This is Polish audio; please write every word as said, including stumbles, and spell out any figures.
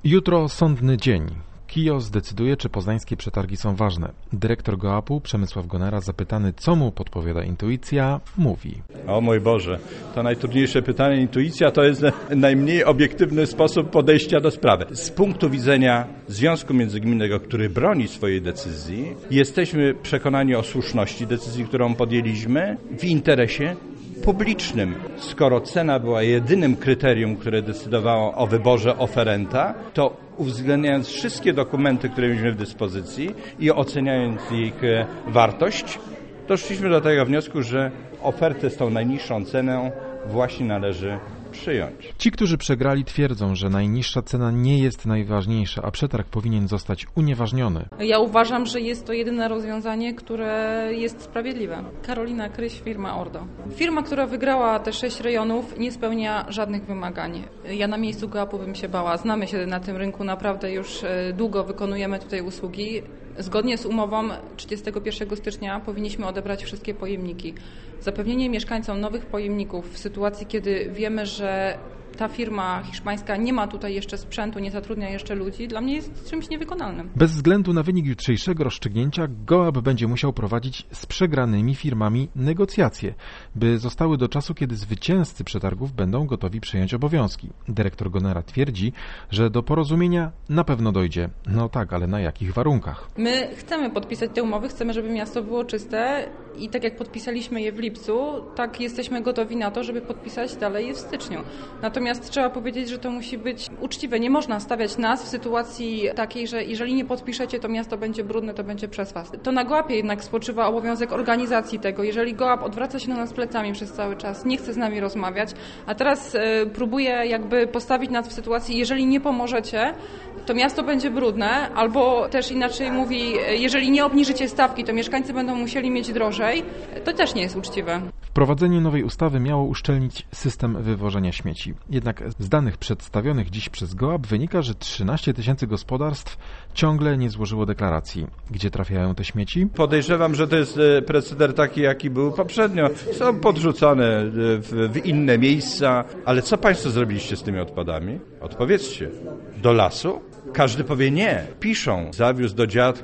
Jutro sądny dzień. K I O zdecyduje, czy poznańskie przetargi są ważne. Dyrektor GOAP-u Przemysław Gonera, zapytany, co mu podpowiada intuicja, mówi. O mój Boże, to najtrudniejsze pytanie. Intuicja to jest najmniej obiektywny sposób podejścia do sprawy. Z punktu widzenia Związku Międzygminnego, który broni swojej decyzji, jesteśmy przekonani o słuszności decyzji, którą podjęliśmy w interesie publicznym. Skoro cena była jedynym kryterium, które decydowało o wyborze oferenta, to uwzględniając wszystkie dokumenty, które mieliśmy w dyspozycji i oceniając ich wartość, doszliśmy do tego wniosku, że ofertę z tą najniższą ceną właśnie należy przyjąć. Ci, którzy przegrali, twierdzą, że najniższa cena nie jest najważniejsza, a przetarg powinien zostać unieważniony. Ja uważam, że jest to jedyne rozwiązanie, które jest sprawiedliwe. Karolina Kryś, firma Ordo. Firma, która wygrała te sześć rejonów, nie spełnia żadnych wymagań. Ja na miejscu GOAP-u bym się bała. Znamy się na tym rynku, naprawdę już długo wykonujemy tutaj usługi. Zgodnie z umową trzydziestego pierwszego stycznia powinniśmy odebrać wszystkie pojemniki. Zapewnienie mieszkańcom nowych pojemników w sytuacji, kiedy wiemy, że ta firma hiszpańska nie ma tutaj jeszcze sprzętu, nie zatrudnia jeszcze ludzi, dla mnie jest czymś niewykonalnym. Bez względu na wynik jutrzejszego rozstrzygnięcia GOAP będzie musiał prowadzić z przegranymi firmami negocjacje, by zostały do czasu, kiedy zwycięzcy przetargów będą gotowi przejąć obowiązki. Dyrektor Gonera twierdzi, że do porozumienia na pewno dojdzie. No tak, ale na jakich warunkach? My chcemy podpisać te umowy, chcemy, żeby miasto było czyste i tak jak podpisaliśmy je w lipcu, tak jesteśmy gotowi na to, żeby podpisać dalej je w styczniu. Natomiast Natomiast trzeba powiedzieć, że to musi być uczciwe. Nie można stawiać nas w sytuacji takiej, że jeżeli nie podpiszecie, to miasto będzie brudne, to będzie przez was. To na GOAP-ie jednak spoczywa obowiązek organizacji tego. Jeżeli GOAP odwraca się do nas plecami przez cały czas, nie chce z nami rozmawiać, a teraz y, próbuje jakby postawić nas w sytuacji, jeżeli nie pomożecie, to miasto będzie brudne, albo też inaczej mówi, jeżeli nie obniżycie stawki, to mieszkańcy będą musieli mieć drożej, to też nie jest uczciwe. Wprowadzenie nowej ustawy miało uszczelnić system wywożenia śmieci. Jednak z danych przedstawionych dziś przez GOAP wynika, że trzynaście tysięcy gospodarstw ciągle nie złożyło deklaracji. Gdzie trafiają te śmieci? Podejrzewam, że to jest proceder taki, jaki był poprzednio. Są podrzucane w, w inne miejsca. Ale co Państwo zrobiliście z tymi odpadami? Odpowiedzcie. Do lasu? Każdy powie nie. Piszą. Zawiózł do dziadka